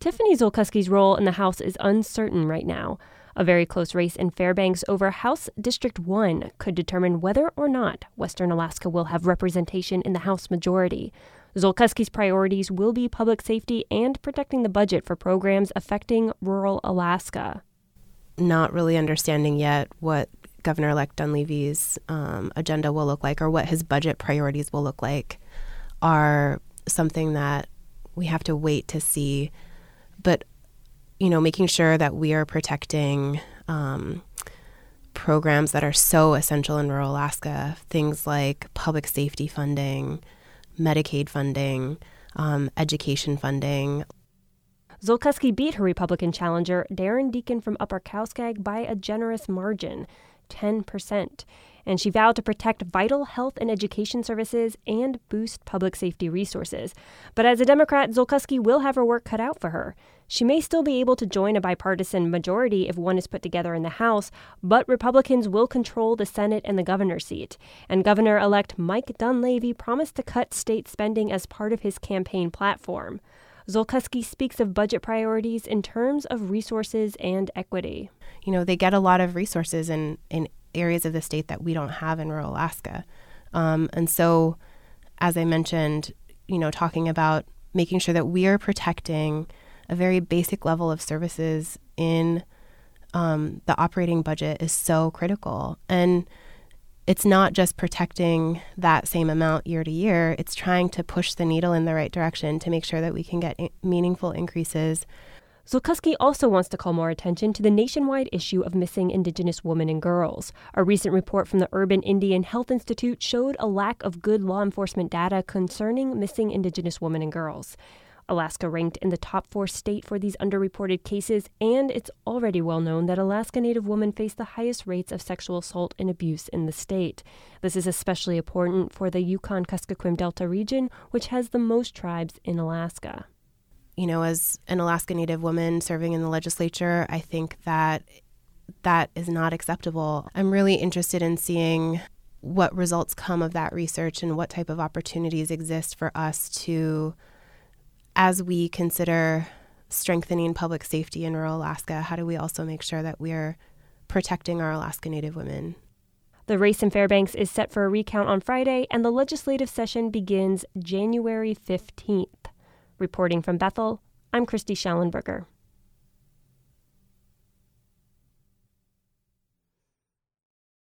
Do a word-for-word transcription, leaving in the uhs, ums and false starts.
Tiffany Zolkuski's role in the House is uncertain right now. A very close race in Fairbanks over House District one could determine whether or not Western Alaska will have representation in the House majority. Zolkuski's priorities will be public safety and protecting the budget for programs affecting rural Alaska. Not really understanding yet what Governor-elect Dunleavy's um, agenda will look like or what his budget priorities will look like are something that we have to wait to see. But you know, making sure that we are protecting um, programs that are so essential in rural Alaska, things like public safety funding, Medicaid funding, um, education funding. Zolkuski beat her Republican challenger, Darren Deacon from Upper Kowskag, by a generous margin, ten percent. And she vowed to protect vital health and education services and boost public safety resources. But as a Democrat, Zolkuski will have her work cut out for her. She may still be able to join a bipartisan majority if one is put together in the House, but Republicans will control the Senate and the governor's seat. And Governor-elect Mike Dunleavy promised to cut state spending as part of his campaign platform. Zolkuski speaks of budget priorities in terms of resources and equity. You know, they get a lot of resources in, in areas of the state that we don't have in rural Alaska. Um, and so, as I mentioned, you know, talking about making sure that we are protecting a very basic level of services in um, the operating budget is so critical. And it's not just protecting that same amount year to year. It's trying to push the needle in the right direction to make sure that we can get I- meaningful increases. Zolkuski also wants to call more attention to the nationwide issue of missing Indigenous women and girls. A recent report from the Urban Indian Health Institute showed a lack of good law enforcement data concerning missing Indigenous women and girls. Alaska ranked in the top four state for these underreported cases, and it's already well known that Alaska Native women face the highest rates of sexual assault and abuse in the state. This is especially important for the Yukon-Kuskokwim Delta region, which has the most tribes in Alaska. You know, as an Alaska Native woman serving in the legislature, I think that that is not acceptable. I'm really interested in seeing what results come of that research and what type of opportunities exist for us to, as we consider strengthening public safety in rural Alaska, how do we also make sure that we're protecting our Alaska Native women? The race in Fairbanks is set for a recount on Friday, and the legislative session begins January fifteenth. Reporting from Bethel, I'm Christy Schallenberger.